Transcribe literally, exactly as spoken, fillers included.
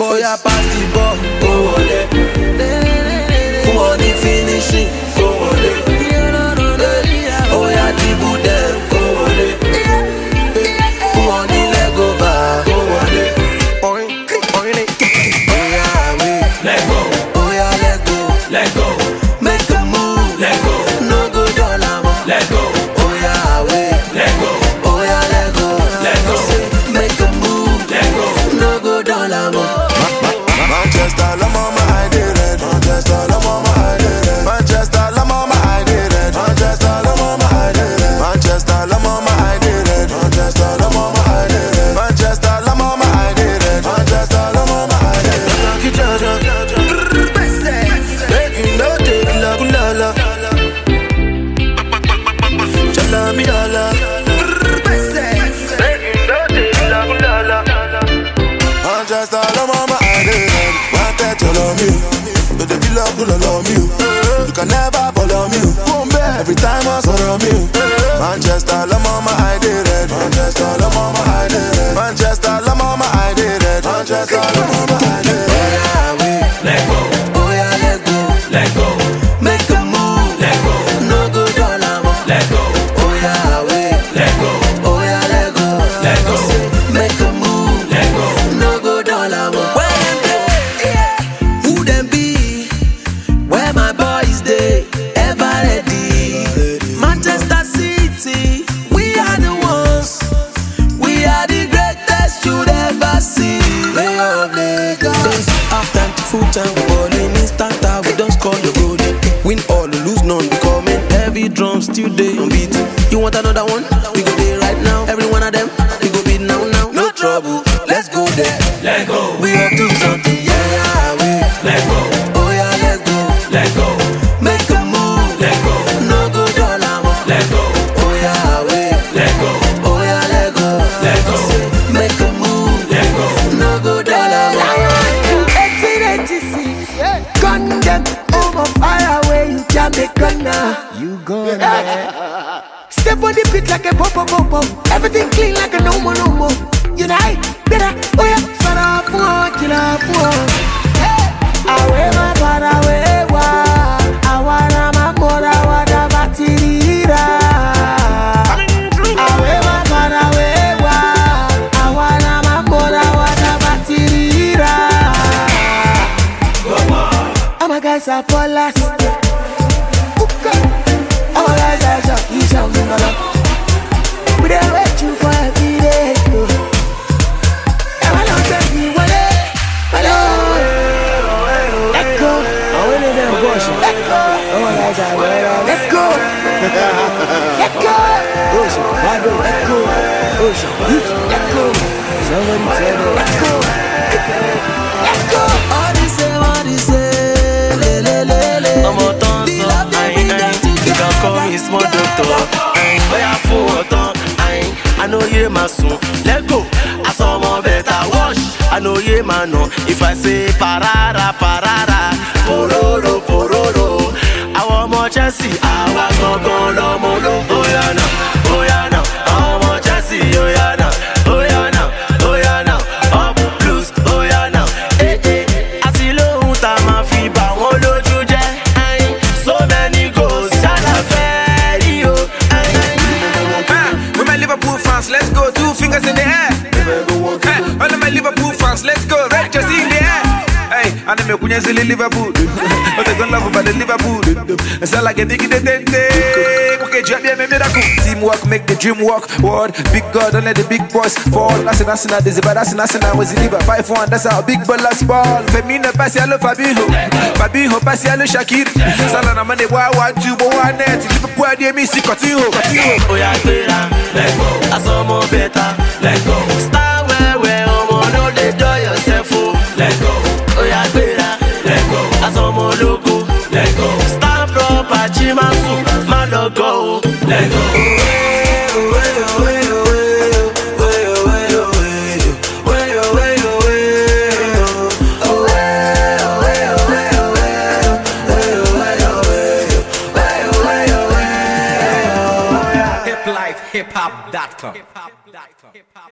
Oh yeah, pass the ball. Go ole. Who on the finishing? Go ole. Oh yeah, dribble them. Go ole. Who on the leg over? Go ole. Oh yeah, we let go. Oh yeah, let go. Let go. Make a move. Let go. No go dollar. Let go. Oh yeah, we Let go. Oh yeah, let go. Let go. Make a move. Let go. No go dollar. Manchester, la mama, I did it. Manchester, la mama, I did it. Manchester, la mama, I did it. Manchester, la mama, I did it. Manchester, la mama, I did it. Manchester, la mama, I did it. Manchester, la mama, I did it. Manchester, la mama, I did it. Making no take la kulala. Chala mi ala. Making no take la kulala. Manchester, la mama, I did it. Wanted to love you, but the dealer could love you. You can never follow me. Every time I saw you. Manchester, la mama, I did it. Manchester, la mama, I did it. Manchester, la mama, I did it. Manchester, la mama, I did it. Let go. Oh yeah, let go. Let go. Make a move. Let go. No go dollar. Let go. Oh yeah, wait. Let go. Oh yeah, let go. Let go. Make a move. Let go. No go dollar. Where them dey? Who them be? Where my boys dey? Ever ready? Manchester City, we are the ones. We are the greatest you'd ever see. Play of Lagos. Half time to full time, ball in instant time. We don't score your goal. Win all, lose none. We coming heavy drums still day on beat. You want another one? We go there right now. Every one of them, we go beat now now. No trouble, let's go there. Let go. We up to something, yeah, yeah, we. Let go. Oh yeah, let's go. Let go. Make a move. Let go. No go dollar. Let go. Oh yeah, we. Let go. Oh yeah, let go. Let go. Make a move. Let go. No go dollar. eighteen eighty-six, gun them over fire away. You can't make gunna. You gonna step on the beat like a pop pop pop pop. Everything clean like a no more no more. You know, better. Oh yeah, shut up, one killer, one. Away my father, away wa. Awara my mother, wada batirira. Away my father, away wa. Awara my mother, wada batirira. All my guys are for last. All my guys are jockey, something like that. We dey wait you for every day. I'm not taking you away. Let go. I want to be a bush. Let go. All my guys are well. Let go. Let go. Bush. Let go. Bush. Let go. Somebody tell me. Let go. Let go. All this say, all this say, le le le le. I'm a dancer, aïe aïe. You can call me small doctor, aïe. Boy I fall aïe. I know you my son. Let go. I saw my better wash. I know you man no. If I say parara parara, pororo pororo. I want more Chelsea. I want more golo molo. Oh yeah now, oh yeah now. I want more Chelsea. Oh yeah now, oh yeah now, oh yeah now. Up blues. Oh yeah now. Eh eh. Àti lóhùn tá máa fi bà wọ́n lójú jẹ́. So many goals, Salah Ferry, oh. With my Liverpool fans, let's go. Two fingers in the air. Hey, all of my Liverpool fans, let's go. Red jersey in the air. Hey, and I'm a silly Liverpool. But they don't love about the Liverpool. It's all like a diggy day. Okay, job, yeah, miracle. Teamwork, make the dream work. Word, big God, don't let the big boys fall. That's an arsenal, this is bad, that's an arsenal. Was it five one, that's how big ballers ball. Femina, Pasialo, Fabinho. Fabinho, Pasialo, Shakir. Salah, I'm on the wild, one, two, one, net. Liverpool, dear me, see, continue. Oh yeah, better. Let go. I saw more better. Let go. Start where where oh no they do yourself. Oh. Let go. Oh yeah, better. Let go. I saw more logo. Let go. Start proper chimasu. My logo. Let go. hip hop dot com